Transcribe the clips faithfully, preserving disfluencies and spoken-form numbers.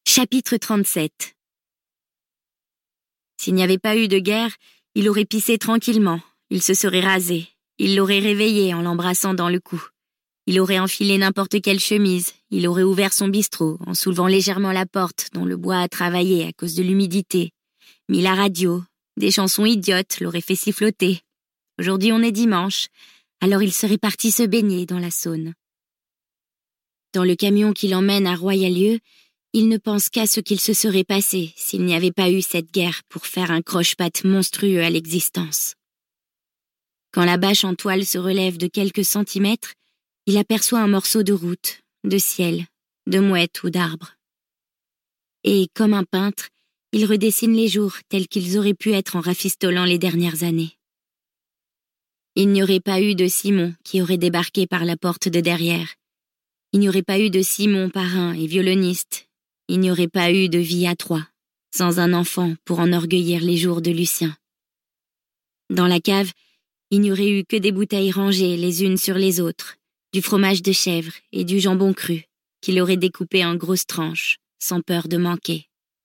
Chapitre trente-sept. S'il n'y avait pas eu de guerre, il aurait pissé tranquillement, il se serait rasé, il l'aurait réveillé en l'embrassant dans le cou. Il aurait enfilé n'importe quelle chemise, il aurait ouvert son bistrot en soulevant légèrement la porte dont le bois a travaillé à cause de l'humidité, mis la radio, des chansons idiotes l'auraient fait siffloter. Aujourd'hui on est dimanche, alors il serait parti se baigner dans la Saône. Dans le camion qui l'emmène à Royalieu, il ne pense qu'à ce qu'il se serait passé s'il n'y avait pas eu cette guerre pour faire un croche-patte monstrueux à l'existence. Quand la bâche en toile se relève de quelques centimètres, il aperçoit un morceau de route, de ciel, de mouette ou d'arbre. Et, comme un peintre, il redessine les jours tels qu'ils auraient pu être en rafistolant les dernières années. Il n'y aurait pas eu de Simon qui aurait débarqué par la porte de derrière. Il n'y aurait pas eu de Simon parrain et violoniste. Il n'y aurait pas eu de vie à trois, sans un enfant pour enorgueillir les jours de Lucien. Dans la cave, il n'y aurait eu que des bouteilles rangées les unes sur les autres, du fromage de chèvre et du jambon cru, qu'il aurait découpé en grosses tranches, sans peur de manquer.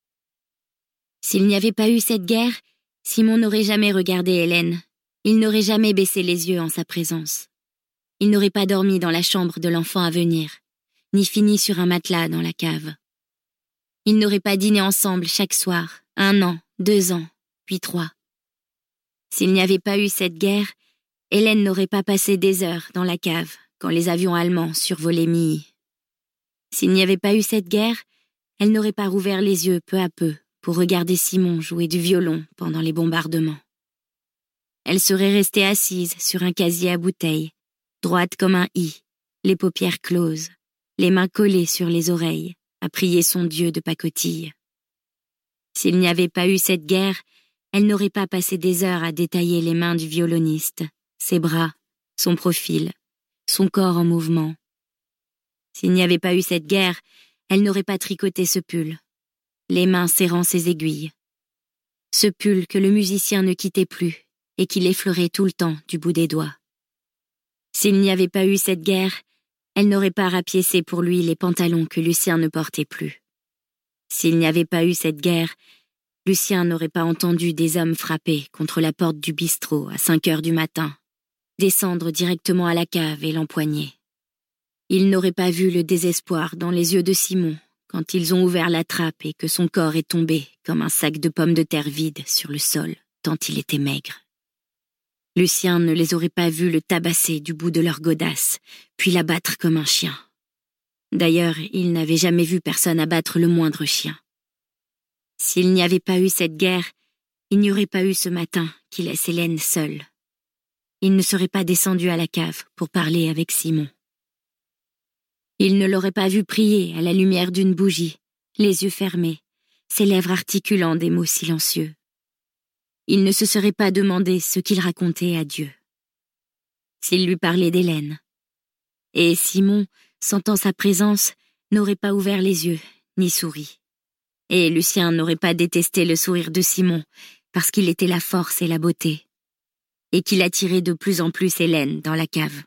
S'il n'y avait pas eu cette guerre, Simon n'aurait jamais regardé Hélène. Il n'aurait jamais baissé les yeux en sa présence. Il n'aurait pas dormi dans la chambre de l'enfant à venir, ni fini sur un matelas dans la cave. Ils n'auraient pas dîné ensemble chaque soir, un an, deux ans, puis trois. S'il n'y avait pas eu cette guerre, Hélène n'aurait pas passé des heures dans la cave quand les avions allemands survolaient Milly. S'il n'y avait pas eu cette guerre, elle n'aurait pas rouvert les yeux peu à peu pour regarder Simon jouer du violon pendant les bombardements. Elle serait restée assise sur un casier à bouteilles, droite comme un i, les paupières closes, les mains collées sur les oreilles, à prier son Dieu de pacotille. S'il n'y avait pas eu cette guerre, elle n'aurait pas passé des heures à détailler les mains du violoniste, ses bras, son profil, son corps en mouvement. S'il n'y avait pas eu cette guerre, elle n'aurait pas tricoté ce pull, les mains serrant ses aiguilles. Ce pull que le musicien ne quittait plus et qu'il effleurait tout le temps du bout des doigts. S'il n'y avait pas eu cette guerre, elle n'aurait pas rapiécé pour lui les pantalons que Lucien ne portait plus. S'il n'y avait pas eu cette guerre, Lucien n'aurait pas entendu des hommes frapper contre la porte du bistrot à cinq heures du matin, descendre directement à la cave et l'empoigner. Il n'aurait pas vu le désespoir dans les yeux de Simon quand ils ont ouvert la trappe et que son corps est tombé comme un sac de pommes de terre vide sur le sol, tant il était maigre. Lucien ne les aurait pas vus le tabasser du bout de leur godasse, puis l'abattre comme un chien. D'ailleurs, il n'avait jamais vu personne abattre le moindre chien. S'il n'y avait pas eu cette guerre, il n'y aurait pas eu ce matin qui laisse Hélène seule. Il ne serait pas descendu à la cave pour parler avec Simon. Il ne l'aurait pas vu prier à la lumière d'une bougie, les yeux fermés, ses lèvres articulant des mots silencieux. Il ne se serait pas demandé ce qu'il racontait à Dieu. S'il lui parlait d'Hélène. Et Simon, sentant sa présence, n'aurait pas ouvert les yeux, ni souri. Et Lucien n'aurait pas détesté le sourire de Simon, parce qu'il était la force et la beauté, et qu'il attirait de plus en plus Hélène dans la cave.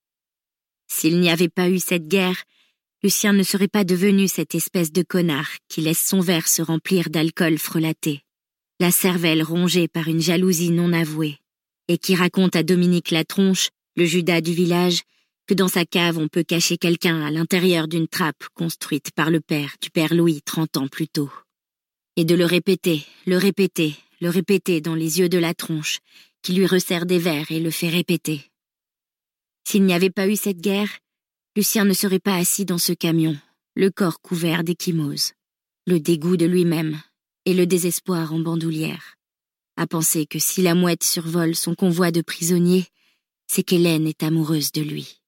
S'il n'y avait pas eu cette guerre, Lucien ne serait pas devenu cette espèce de connard qui laisse son verre se remplir d'alcool frelaté, la cervelle rongée par une jalousie non avouée, et qui raconte à Dominique Latronche, le Judas du village, que dans sa cave on peut cacher quelqu'un à l'intérieur d'une trappe construite par le père du père Louis trente ans plus tôt. Et de le répéter, le répéter, le répéter dans les yeux de Latronche, qui lui resserre des verres et le fait répéter. S'il n'y avait pas eu cette guerre, Lucien ne serait pas assis dans ce camion, le corps couvert d'échymose, le dégoût de lui-même, et le désespoir en bandoulière, à penser que si la mouette survole son convoi de prisonniers, c'est qu'Hélène est amoureuse de lui.